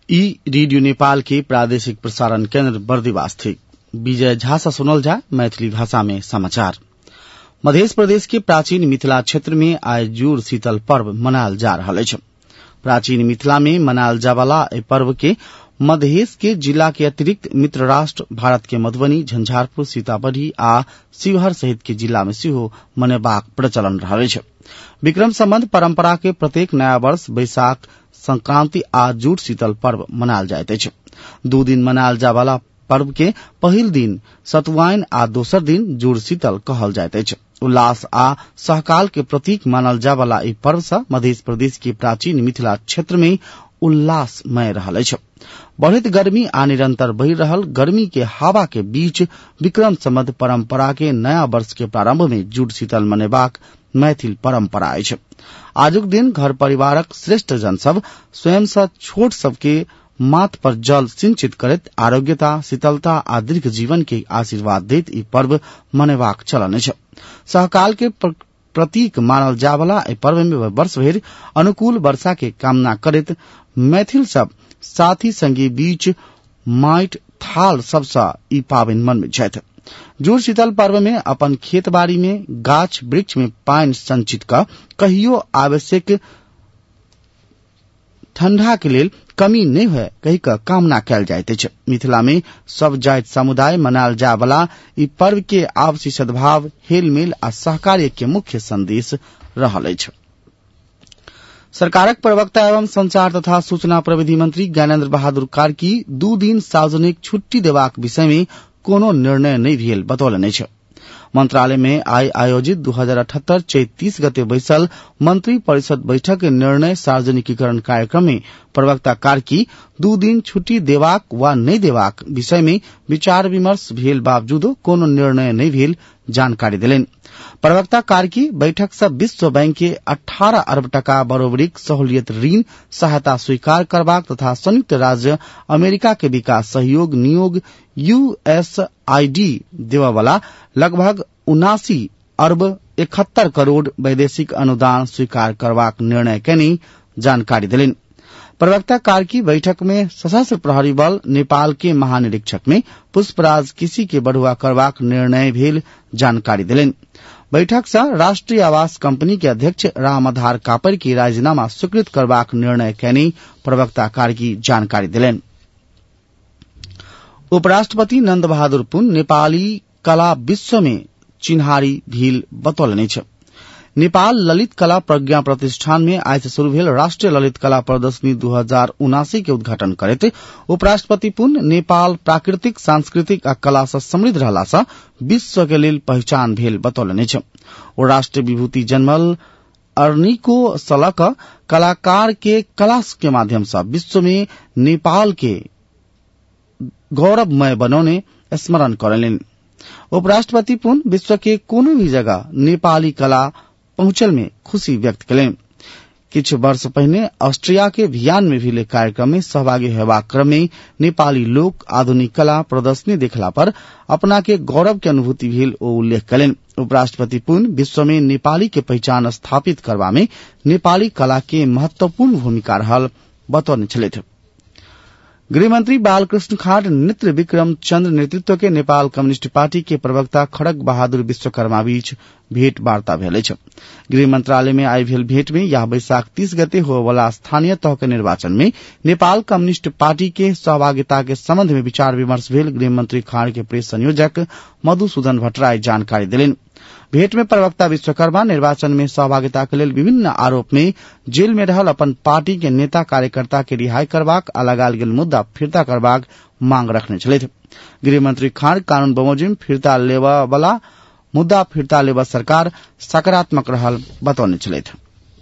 ई रेडियो नेपाल के प्रादेशिक प्रसारण केन्द्र बर्दिवास थी। विजय झा से सुनल जा मैथिली भाषा में समाचार। मध्य प्रदेश के प्राचीन मिथिला क्षेत्र में आज जुड़ शीतल पर्व मनायल जा रहा है। प्राचीन मिथिला में मनायल जावाला ए पर्व के मधेश के जिला के अतिरिक्त मित्र राष्ट्र भारत के मधुबनी, झंझारपुर, सीतामढ़ी आ शिवहर सहित के जिला में सेहो मनेबाक प्रचलन रहा है। विक्रम संबंध परंपरा के प्रत्येक नया वर्ष बैशाख संक्रांति आ जुड़ शीतल पर्व मनायल जाइत अछि। 2 दिन मनायल जावाला पर्व के पहिल दिन सतुआइन आ दोसर दिन जुड़ शीतल कहल जाइत अछि। उल्लास आ सहकाल के प्रतीक मानल जावाला ई पर्व सँ मध्य प्रदेश के प्राचीन मिथिला क्षेत्र में उल्लासमय रहल अछि। बढ़ित गर्मी आ निरंतर बहि रहल गर्मी के हवा के बीच विक्रम संबंध परंपरा के नया वर्ष के प्रारंभ में जुड़ शीतल मनेबाक मैथिल परंपरा अछि। आजुक दिन घर परिवारक श्रेष्ठ जन सब स्वयं से छोट सबके माथ पर जल सिंचित करैत आरोग्यता, शीतलता आ दीर्घ जीवन के आशीर्वाद दैत ई पर्व मनेबाक चलन अछि। सहकाल के प्रतीक मानल जावला ए पर्व में वर्ष भरि अनुकूल वर्षा के कामना करैत मैथिल सब साथी संगी बीच माटि थाल सबसँ ई पावनि मनबैत छथि। जुड़ शीतल पर्व में अपन खेत बाड़ी में गाछ वृक्ष में पानि संचित क कहियो आवश्यक ठंडा के लेल कमी नहीं हुए कही का कामना कयल जाइत अछि। मिथिला में सब जाति समुदाय मनायल जाय वाला ई पर्व के आपसी सद्भाव, हेल मेल आ सहकार्य के मुख्य संदेश रहल अछि। सरकारक प्रवक्ता एवं संचार तथा सूचना प्रविधि मंत्री ज्ञानेन्द्र बहादुर कार्की 2 दिन सार्वजनिक छुट्टी देबाक विषय में कोनो निर्णय नहीं भेल बतौलनि अछि। मंत्रालय में आयोजित 2078 चैत 30 गते बैसल मंत्री परिषद बैठक के निर्णय सार्वजनिकीकरण कार्यक्रम में प्रवक्ता कार्की 2 दिन छुट्टी देबाक वा नहीं देबाक विषय में विचार विमर्श भेल बावजूदो कोनो निर्णय नहीं भेल जानकारी देलनि। प्रवक्ता कार्की बैठक से विश्व बैंक के 18 अरब टका बरोबरीक सहूलियत ऋण सहायता स्वीकार करबाक तथा संयुक्त राज्य अमेरिका के विकास सहयोग नियोग USAID देवावाला लगभग 79 अरब 71 करोड़ वैदेशिक अनुदान स्वीकार करबाक निर्णय केनी जानकारी देलनि। प्रवक्ता कार्की बैठक में सशस्त्र प्रहरी बल नेपाल के महानिरीक्षक में पुष्पराज किसी के बढ़ुआ करबाक निर्णय भेल जानकारी देलनि। बैठक से राष्ट्रीय आवास कंपनी के अध्यक्ष राम आधार कापर की राजीनामा स्वीकृत करबाक निर्णय केनी प्रवक्ता कार्की जानकारी देलनि। उपराष्ट्रपति नंद बहादुर पुन नेपाली कला विश्व में चिन्हारी भील बतौलनि अछि। नेपाल ललित कला प्रज्ञा प्रतिष्ठान में आज से शुरू भेल राष्ट्रीय ललित कला प्रदर्शनी 2079 के उद्घाटन करैत उपराष्ट्रपति पुन नेपाल प्राकृतिक, सांस्कृतिक आ कला से समृद्ध रहला से विश्व के लेल पहचान भेल बतौलनि अछि। ओ राष्ट्रीय विभूति जन्मल अर्निको सलक कलाकार के कला के माध्यम से विश्व में नेपाल के गौरवमय बनौने स्मरण करलनि। उपराष्ट्रपति पुन विश्व के कोनो भी जगह नेपाली कला पहुंचल में खुशी व्यक्त करें। किछ वर्ष पहले ऑस्ट्रिया के वियना में भेल कार्यक्रम में सहभागी हेबाक क्रम में नेपाली लोक आधुनिक कला प्रदर्शनी देखला पर अपना के गौरव के अनुभूति भेल ओ उल्लेख करें। उपराष्ट्रपति पुन विश्व में नेपाली के पहचान स्थापित करवा में नेपाली कला के महत्वपूर्ण भूमिका रहल बतौने छलथि। गृहमंत्री बालकृष्ण खाड़ नेत्र विक्रम चंद्र नेतृत्व के नेपाल कम्युनिस्ट पार्टी के प्रवक्ता खड़ग बहादुर विश्वकर्मा बीच भेंट वार्ता भेल अछि। गृह मंत्रालय में आई भेल भेंट में यह बैशाख 30 गते होए वाला स्थानीय तह के निर्वाचन में नेपाल कम्युनिस्ट पार्टी के सहभागिता के संबंध में विचार विमर्श भेल गृह मंत्री खाड़ के प्रेस संयोजक मधुसूदन भट्टराई जानकारी देलनि। भेंट में प्रवक्ता विश्वकर्मा निर्वाचन में सहभागिता के लेल विभिन्न आरोप में जेल में रहल अपन पार्टी के नेता कार्यकर्ता के रिहाई करबाक आ लगाल गेल मुद्दा फिरता करबाक मांग रखने छलथि। गृह मंत्री खाड़ कानून बमोजिम फिरता लेबा वाला मुद्दा फिरता लेबा सरकार सकारात्मक रहल बतौने छलथि।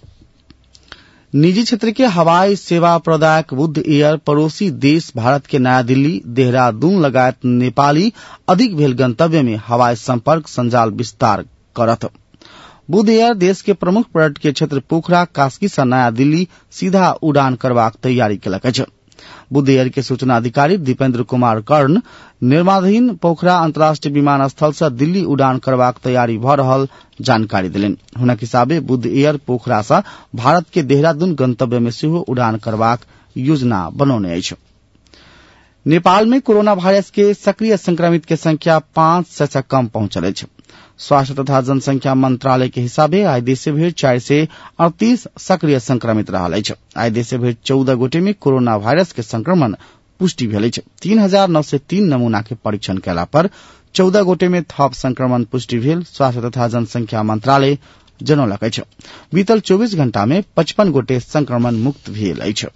निजी क्षेत्र के हवाई सेवा प्रदायक बुद्ध एयर पड़ोसी देश भारत के नया दिल्ली, देहरादून लगायत नेपाली अधिक भेल गंतव्य में हवाई संपर्क संजाल विस्तार करत। बुद्ध एयर देश के प्रमुख पर्यटकीय क्षेत्र पोखरा कास्की से नया दिल्ली सीधा उड़ान करबाक तैयारी केलक अछि। बुद्ध एयर के सूचना अधिकारी दीपेंद्र कुमार कर्ण निर्माणाधीन पोखरा अंतर्राष्ट्रीय विमानस्थल से दिल्ली उड़ान करबाक तैयारी भ रहल जानकारी देलनि। हुनक हिसाबे बुद्ध एयर पोखरा से भारत के देहरादून गंतव्य में सेहो उड़ान करबाक योजना बनौने अछि। नेपाल में कोरोना वायरस के सक्रिय संक्रमित के संख्या 500 से कम पहुंचल अछि। स्वास्थ्य तथा जनसंख्या मंत्रालय के हिसाबे आइ देश भर 438 सक्रिय संक्रमित रहल अछि। आइ देश भर 14 गोटे में कोरोना वायरस के संक्रमण पुष्टि भेल अछि। 3903 नमूना के परीक्षण कैला पर 14 गोटे में थप संक्रमण पुष्टि भेल स्वास्थ्य तथा जनसंख्या मंत्रालय जनौलक अछि। बीतल 24 घंटा में 55 गोटे संक्रमण मुक्त भेल अछि।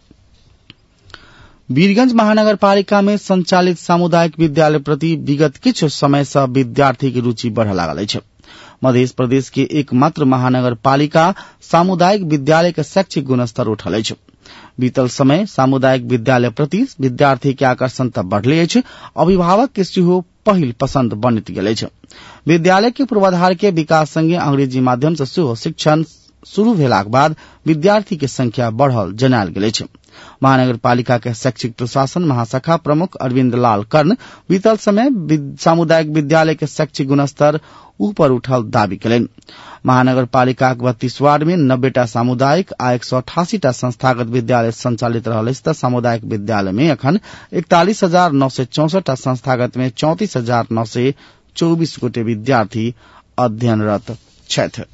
वीरगंज महानगरपालिका में संचालित सामुदायिक विद्यालय प्रति विगत किछु समय से विद्यार्थी की रुचि बढ़ लागल अछि। मध्य प्रदेश के एकमात्र महानगरपालिका सामुदायिक विद्यालय के शैक्षिक गुणस्तर उठल अछि। बीतल समय सामुदायिक विद्यालय प्रति विद्यार्थी के आकर्षण त बढ़ले अछि, अभिभावक के सेहो पहिल पसंद बनत गेल अछि। विद्यालय के पूर्वाधार के विकास संगे अंग्रेजी माध्यम से सेहो शिक्षण शुरू भेलाक बाद विद्यार्थी के संख्या बढ़ल जनायल गेल अछि। महानगरपालिका के शैक्षिक प्रशासन महाशाखा प्रमुख अरविंद लाल कर्ण बीतल समय सामुदायिक विद्यालय के शैक्षिक गुणस्तर ऊपर उठल दावी कयलनि। महानगरपालिका 32 वार्ड में 90टा सामुदायिक आ 188टा संस्थागत विद्यालय संचालित रहल अछि त सामुदायिक विद्यालय में अखन 41,964 संस्थागत में 34,924 गोटे विद्यार्थी अध्ययनरत छथि।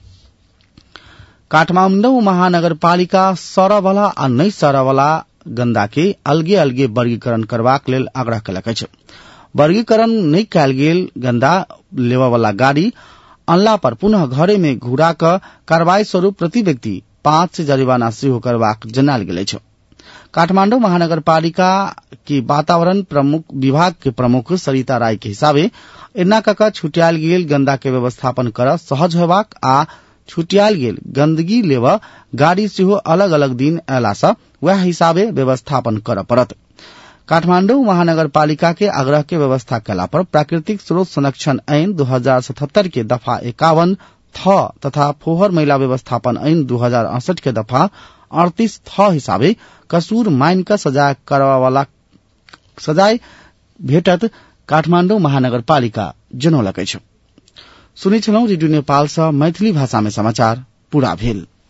काठमाडौँ महानगरपालिका सरवाला आ नै सरवाला गंदा के अलगे अलगे वर्गीकरण करबाक लेल आग्रह कयलक अछि। वर्गीकरण नहि कयल गेल गंदा लेवावाला गाड़ी अनला पर पुनः घरे में घुरा क कार्रवाई स्वरूप प्रति व्यक्ति 5 से जरिमाना सेहो करबाक जनायल गेल अछि। काठमाडौँ महानगरपालिका की वातावरण प्रमुख विभाग के प्रमुख सरिता राय के हिसाबे एना कक छुटियाल गेल गंदा के व्यवस्थापन कर सहज हेबाक आ छुटियाल गेल गंदगी लेवा गाड़ी सेहो अलग अलग दिन अयला सँ वह हिसाबे व्यवस्थापन कर पड़त। काठमाडौँ महानगरपालिका के आग्रह के व्यवस्था कला पर प्राकृतिक स्रोत संरक्षण ऐन 2077 के दफा 51 थ तथा फोहर मैला व्यवस्थापन ऐन 2068 के दफा 38 थ हिसाबे कसूर माइन का सजाय करवावाला सजाय भेटत काठमाडौँ महानगरपालिका जनौलक अछि। सुनै छलौं रेडियो नेपाल सँ मैथिली भाषा में समाचार पूरा भेल।